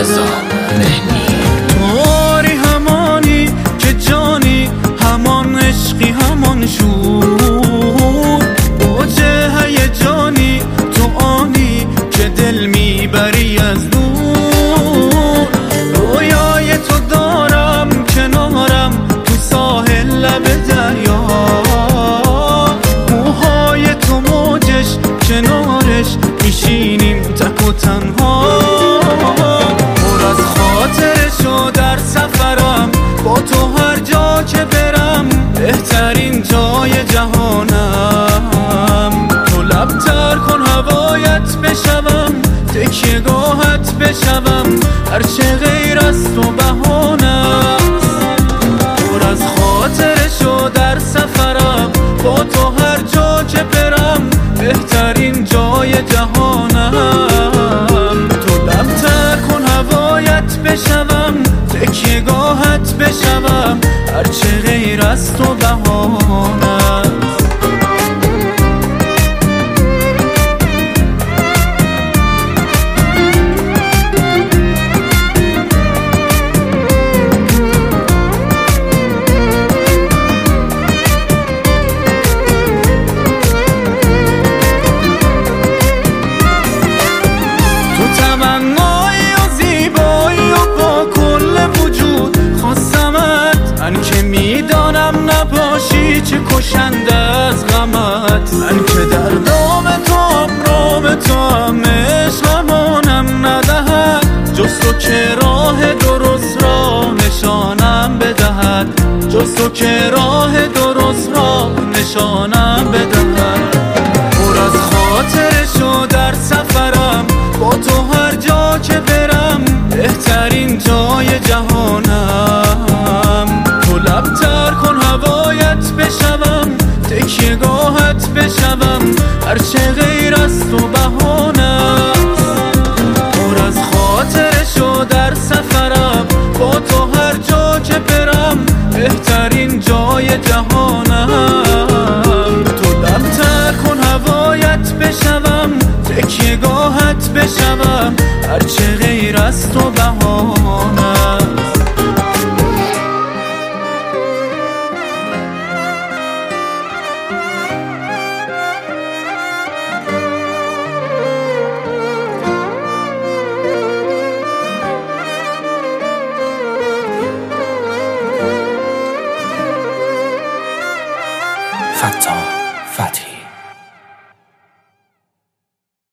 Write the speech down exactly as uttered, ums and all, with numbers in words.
رضا مهنی. تواری همانی که جانی، همان عشقی همان شور، اوجه هیجانی تو آنی که دل میبری از دور. رویای تو دارم کنارم تو ساحل لب دریا، موهای تو موجش کنارش میشینیم تک و تنها. پر از خاطرش و در سفرم با تو هر جا که برم، بهترین جای جهانم. تو لبتر کن هوایت بشوم، تکیه گاهت بشوم، هرچه غیر از تو بهانم. پر از خاطرش و در سفرم با تو هر جا که برم، بهترین جای جهانم. تو لبتر کن هوایت بشوم، تکیه گاهت بشوم، هرچه غیر از تو بهانم. میدانم نباشی چه کشنده از غمت، من که در دام تو هم نام تو هم عشقمانم ندهد، جز تو که راه درست را نشانم بدهد، جز تو که راه درست را نشانم بدهد. پر از خاطرش و در سفرم با تو هر جا که برم، بهترین جای جهانم. تو لبتر کن هوایت بشوم، تکیه گاهت بشوم، هرچه غیر از تو بهانم. پر از خاطرش و در سفرم با تو هر جا که برم، بهترین جای جهانم. تو لبتر کن هوایت بشوم، تکیه گاهت بشوم، هرچه غیر از تو بهانم. فتاح فتحی.